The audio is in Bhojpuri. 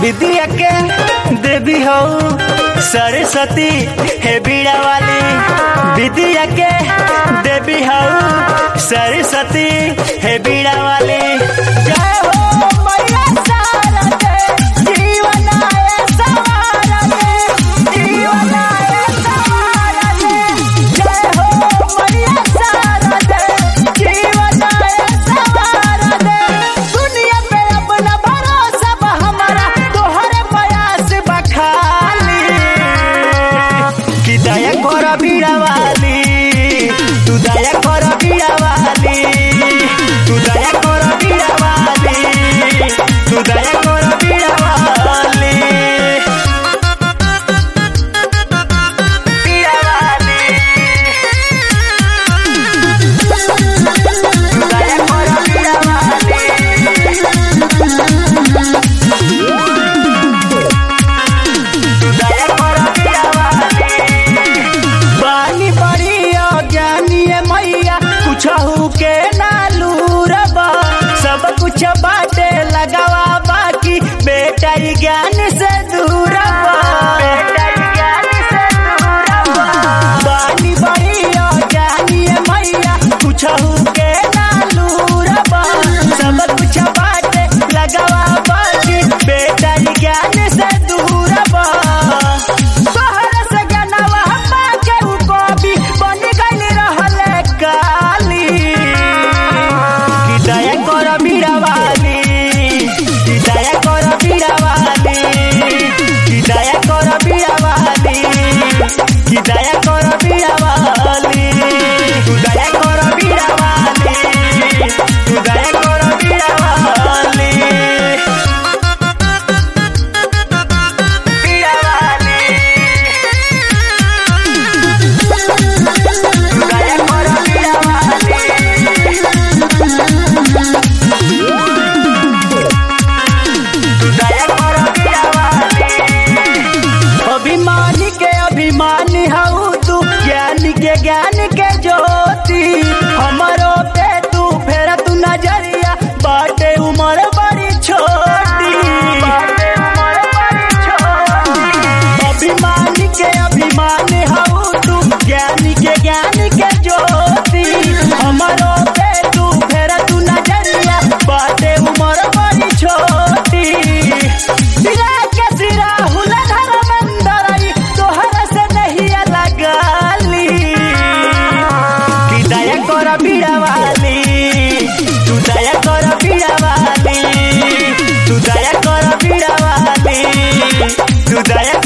विद्या के देवी हो सरस्वती हे बीड़ा वाली। विद्या के देवी हो सरस्वती हे बीड़ा वाली। जय हो मैया शारदे, जीवन आए सवारने, जीवन आए सवारने। जय हो मैया शारदे, जीवन आए सवारने। दुनिया पे अपना भरोसा बा हमारा, तोहरे प्रयास बखाली। कि दया कर बीड़ा वाली, तू दया कर बीड़ा वाली, तू दया कर बीड़ा वाली, तू दया कर बीड़ा वाली। बीड़ा वाली, तू दया कर बीड़ा वाली, तू दया कर बीड़ा वाली। बानी बड़ी अज्ञानी है मैया, कुछहू के नालू रबा। सब कुछ बाटे लगावा बाकी, बेटा ज्ञान से दूर बा, बेटा ज्ञान से दूर बा। बानी बड़ी अज्ञानी है मैया, कुछहू के नालू रबा। सब कुछ बाटे लगावा बाकी, बेटा ज्ञान से दूर बा। तोहरा से ज्ञानवा हम्मा के उ कवि बन गइल रहले काली। कि दया कर बीड़ा वाली, कि दया कर बीड़ा वाली, कि दया कर बीड़ा वाली, कि दया कर बीड़ा वाली। तू दया कर बीड़ा वाली, तू दया कर बीड़ा वाली। बीड़ा वाली, तू दया कर बीड़ा वाली, तू दया कर बीड़ा वाली। अभिमानी के अभिमानी हऊ तू, ज्ञानी के ज्ञान के ज्योति। हमरो पे तू फेरा तू नजरिया, बाटे उमर बड़ी छोटी, बाटे उमर बड़ी छोटी। अभिमानी के अभिमानी हऊ तू, ज्ञानी के ज्ञान के ज्योति। हमरो पे तू फेरा तू नजरिया, बाटे उमर बड़ी छोटी। सिरा के सिरा हुला धर्मेंद्र, तोहरा से नहीं लगाली। कि दया कर बीड़ा वाली, तू दया कर बीड़ा वाली, तू दया कर बीड़ा वाली, तू दया